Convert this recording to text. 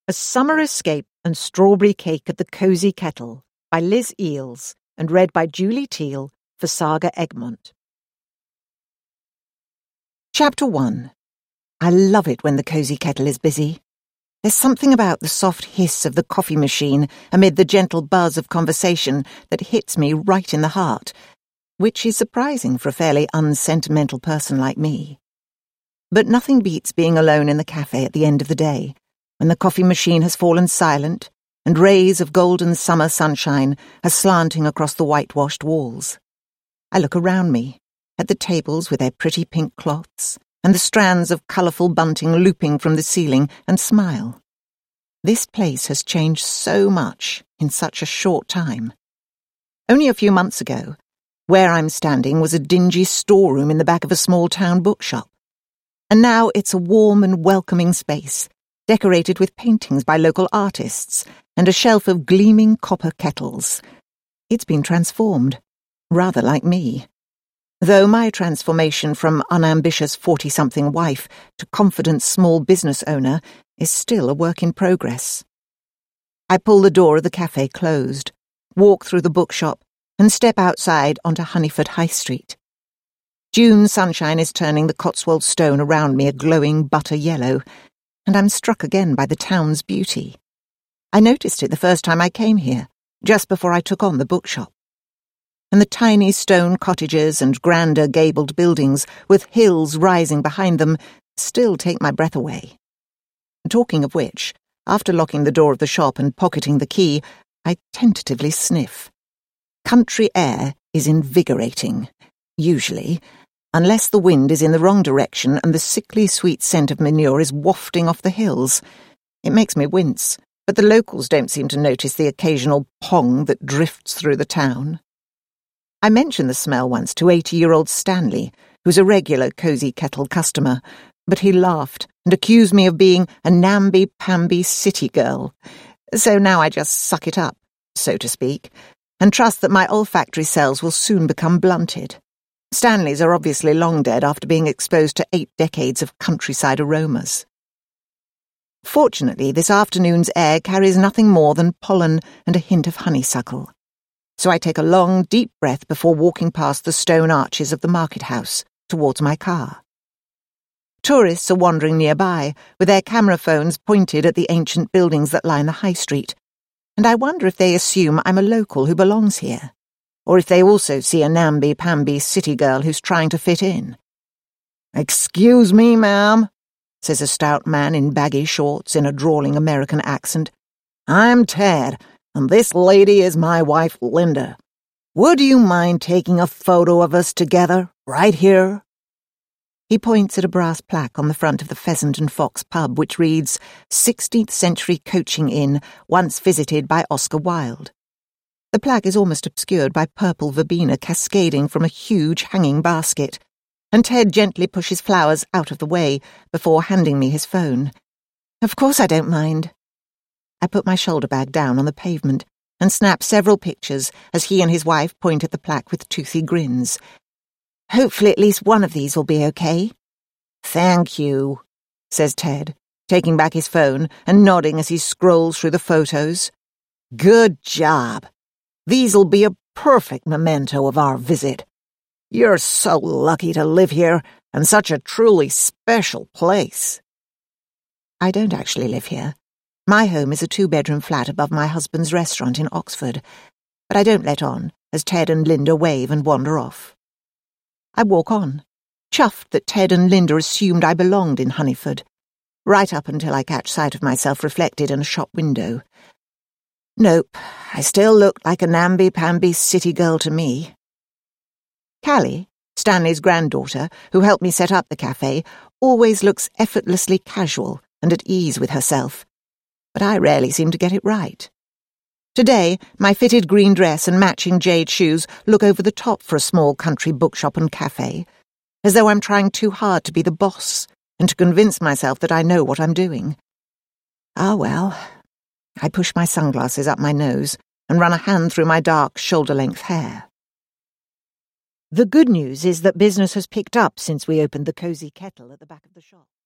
A Summer Escape and Strawberry Cake at the Cosy Kettle by Liz Eales and read by Julie Teal for Saga Egmont. Chapter 1. I love it when the Cosy Kettle is busy. There's something about the soft hiss of the coffee machine amid the gentle buzz of conversation that hits me right in the heart, which is surprising for a fairly unsentimental person like me. But nothing beats being alone in the cafe at the end of the day, when the coffee machine has fallen silent and rays of golden summer sunshine are slanting across the whitewashed walls. I look around me, at the tables with their pretty pink cloths and the strands of colourful bunting looping from the ceiling, and smile. This place has changed so much in such a short time. Only a few months ago, where I'm standing was a dingy storeroom in the back of a small-town bookshop. And now it's a warm and welcoming space, decorated with paintings by local artists and a shelf of gleaming copper kettles. It's been transformed, rather like me. Though my transformation from unambitious 40-something wife to confident small business owner is still a work in progress. I pull the door of the cafe closed, walk through the bookshop, and step outside onto Honeyford High Street. June sunshine is turning the Cotswold stone around me a glowing butter yellow, and I'm struck again by the town's beauty. I noticed it the first time I came here, just before I took on the bookshop. And the tiny stone cottages and grander gabled buildings with hills rising behind them still take my breath away. Talking of which, after locking the door of the shop and pocketing the key, I tentatively sniff. Country air is invigorating, usually, unless the wind is in the wrong direction and the sickly sweet scent of manure is wafting off the hills. It makes me wince, but the locals don't seem to notice the occasional pong that drifts through the town. I mentioned the smell once to 80-year-old Stanley, who's a regular Cosy Kettle customer, but he laughed and accused me of being a namby-pamby city girl. So now I just suck it up, so to speak, and trust that my olfactory cells will soon become blunted. Stanleys are obviously long dead after being exposed to 8 decades of countryside aromas. Fortunately, this afternoon's air carries nothing more than pollen and a hint of honeysuckle. So I take a long, deep breath before walking past the stone arches of the market house towards my car. Tourists are wandering nearby, with their camera phones pointed at the ancient buildings that line the high street, and I wonder if they assume I'm a local who belongs here, or if they also see a namby-pamby city girl who's trying to fit in. "Excuse me, ma'am," says a stout man in baggy shorts in a drawling American accent. "I'm Ted, and this lady is my wife, Linda. Would you mind taking a photo of us together, right here?" He points at a brass plaque on the front of the Pheasant and Fox pub which reads, 16th Century Coaching Inn, once visited by Oscar Wilde. The plaque is almost obscured by purple verbena cascading from a huge hanging basket, and Ted gently pushes flowers out of the way before handing me his phone. Of course I don't mind. I put my shoulder bag down on the pavement and snap several pictures as he and his wife point at the plaque with toothy grins. Hopefully at least one of these will be okay. "Thank you," says Ted, taking back his phone and nodding as he scrolls through the photos. "Good job. These'll be a perfect memento of our visit. You're so lucky to live here, and such a truly special place." I don't actually live here. My home is a 2-bedroom flat above my husband's restaurant in Oxford, but I don't let on as Ted and Linda wave and wander off. I walk on, chuffed that Ted and Linda assumed I belonged in Honeyford, right up until I catch sight of myself reflected in a shop window. Nope, I still look like a namby-pamby city girl to me. Callie, Stanley's granddaughter, who helped me set up the cafe, always looks effortlessly casual and at ease with herself, but I rarely seem to get it right. Today, my fitted green dress and matching jade shoes look over the top for a small country bookshop and cafe, as though I'm trying too hard to be the boss and to convince myself that I know what I'm doing. Ah, well. I push my sunglasses up my nose and run a hand through my dark, shoulder-length hair. The good news is that business has picked up since we opened the Cosy Kettle at the back of the shop.